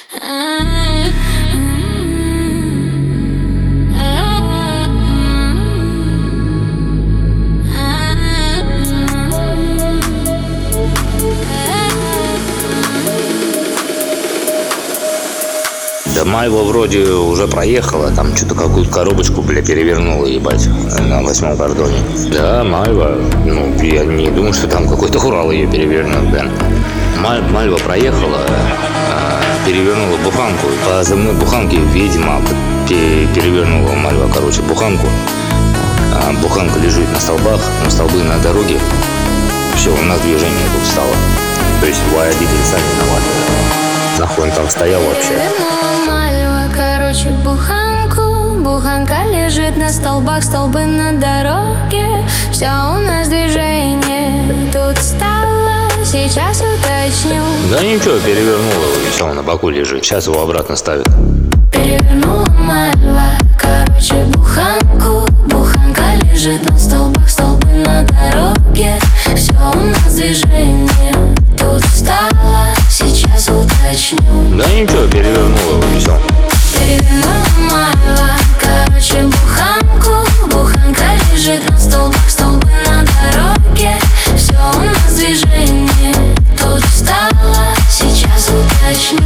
Да Мальва вроде уже проехала, там что-то какую-то коробочку, бля, перевернула, ебать, на 8-м кордоне. Да, Мальва, ну, я не думаю, что там какой-то Урал ее перевернет, да. Мальва проехала, перевернула буханку, по земной буханке, видимо, перевернула Мальва, короче, буханку. Буханка лежит на столбах, на столбы на дороге. Все, у нас движение тут стало. То есть водители сами виноваты. Нахуй он там стоял вообще. Короче, буханка лежит на столбах, столбы на дороге. Все у нас движение тут стало, сейчас уточню. Да ничего, перевернула, и все, на боку лежит. Сейчас его обратно ставят. Перевернула Мальва, короче, буханка лежит на столбах, столбы на дороге. Все у нас движение тут стало, сейчас уточню. Да ничего, перевернула, и все. Перевернула Мальва, короче, буханка лежит на столбах, столбы на дороге. Все у нас движение тут стало, сейчас уточню.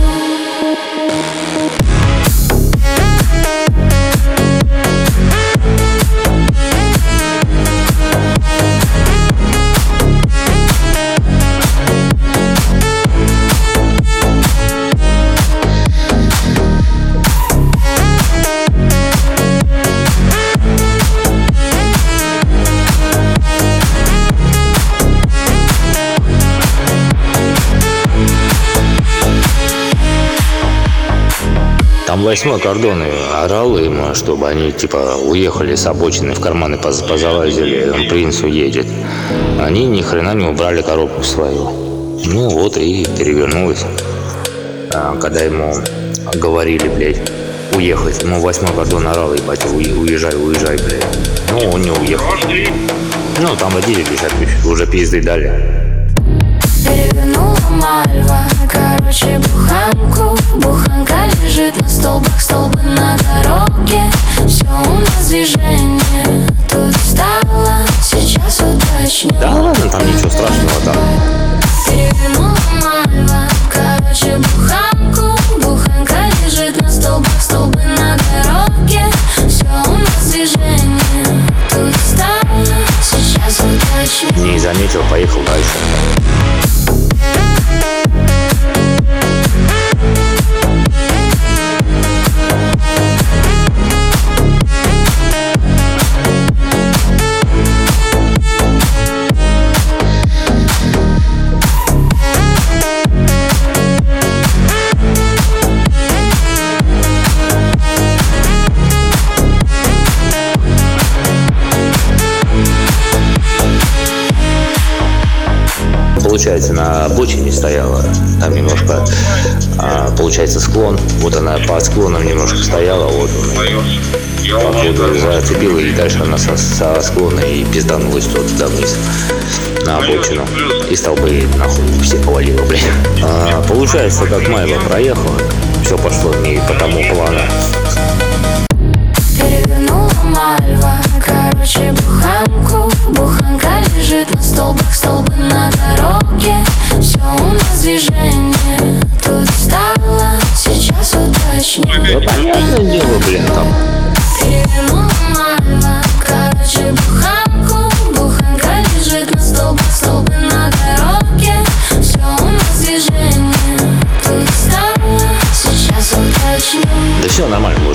Там 8-й кордон орал им, чтобы они типа уехали с обочины, в карманы позалазили, он принц уедет. Они ни хрена не убрали коробку свою. Ну вот и перевернулась. Когда ему говорили, блядь, уехать. Ну 8-й кордон орал, ебать, уезжай, блядь. Ну он не уехал. Ну там водили 50 тысяч, уже пизды дали. Перевернула Мальва, короче, буханка лежит на столбах, столбы на дороге. Все у нас движение тут стало, сейчас уточню. Да ладно, там ничего страшного там. Перевернула Мальва, короче, буханка лежит на столбах, столбы на дороге. Все у нас движение тут стало, сейчас уточню. Не заметил, поехал дальше. Получается, на обочине стояла, там немножко, получается, склон, вот она под склоном немножко стояла, вот походу зацепила, и дальше она со склона и пизданулась туда вниз, на обочину, и столбы нахуй все повалило, блин. Получается, как Мальва проехала, все пошло не по тому плану. Перевернула Мальва, короче, буханка лежит на столбах, столбы на дороге. Все у нас движение тут стало, сейчас уточню. Да понятное дело, блин, там. Перевернула Мальва, короче, буханка лежит на столбах, столбы на дороге. Все у нас движение тут стало, сейчас уточню. Да все нормально.